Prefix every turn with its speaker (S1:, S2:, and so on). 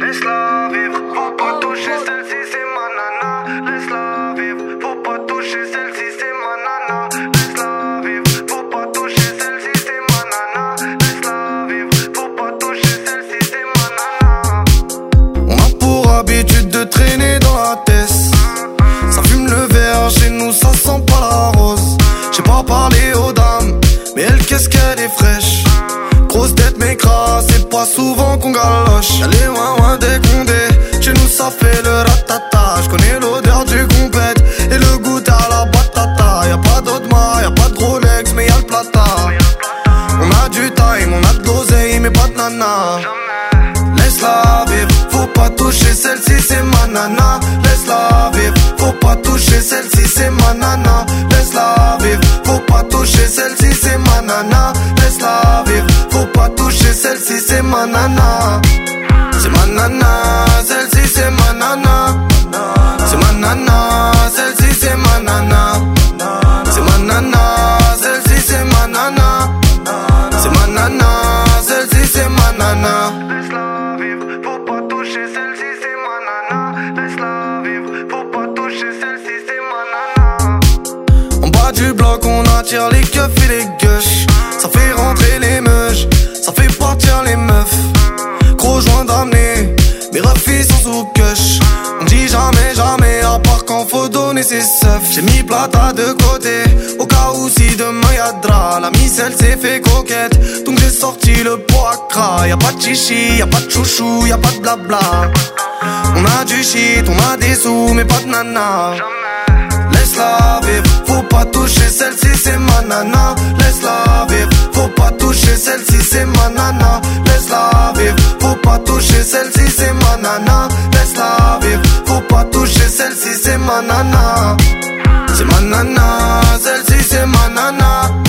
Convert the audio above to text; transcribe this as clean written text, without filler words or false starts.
S1: Laisse-la vivre, faut pas toucher celle-ci, c'est ma nana. Laisse-la vivre, faut pas toucher celle-ci, c'est ma nana. Laisse-la vivre, faut pas toucher celle-ci, c'est ma nana. Laisse-la vivre, faut pas toucher celle-ci, c'est ma nana.
S2: On a pour habitude de traîner dans la tête. Ça fume le verre, chez nous ça sent pas la rose. J'ai pas parlé aux dames, mais elle qu'est-ce qu'elle est fraîche. Grosse tête mais crasse, c'est pas souvent qu'on galoche. Y'a les ouin des condés, chez nous ça fait le ratata. J'connais l'odeur du compète et le goût à la batata. Y'a pas d'Audemars, y'a pas de Rolex, mais y'a le plata. On a du time, on a de l'oseille, mais pas de nana. Laisse-la vivre, faut pas toucher celle-ci, c'est ma nana. Laisse-la vivre, faut pas toucher celle-ci, c'est ma nana. Laisse-la vivre, faut pas toucher celle-ci, c'est ma nana. Laisse-la vivre, faut pas toucher celle-ci, c'est ma nana. C'est ma nana, celle-ci c'est ma nana. C'est ma nana, celle-ci c'est ma nana. C'est ma nana, celle-ci c'est ma nana. C'est ma nana, celle-ci c'est ma nana.
S1: Laisse-la vivre, faut pas toucher celle-ci, c'est ma nana. Laisse-la vivre, faut pas toucher celle-ci, c'est ma nana.
S2: En bas du bloc on attire les keufs et les gueuches. Ça fait rentrer les meuches, ça fait partir les meufs. Gros joint d'amener, mes refis sont sous cush. On dit jamais, jamais, à part quand faut donner ses seufs. J'ai mis plata de côté, au cas où si demain y'a de drap. La micelle s'est fait coquette, donc j'ai sorti le pot à cra. Y'a pas de chichi, y'a pas de chouchou, y'a pas de blabla. On a du shit, on a des sous, mais pas de nana. Laisse-la vivre, faut pas toucher celle-ci, c'est ma nana. Laisse-la vivre, faut pas toucher celle-ci, c'est ma nana. Laisse-la vivre, faut pas toucher celle-ci, c'est ma nana. Laisse-la vivre, faut pas toucher celle-ci, c'est ma nana. C'est ma nana, celle-ci c'est ma nana.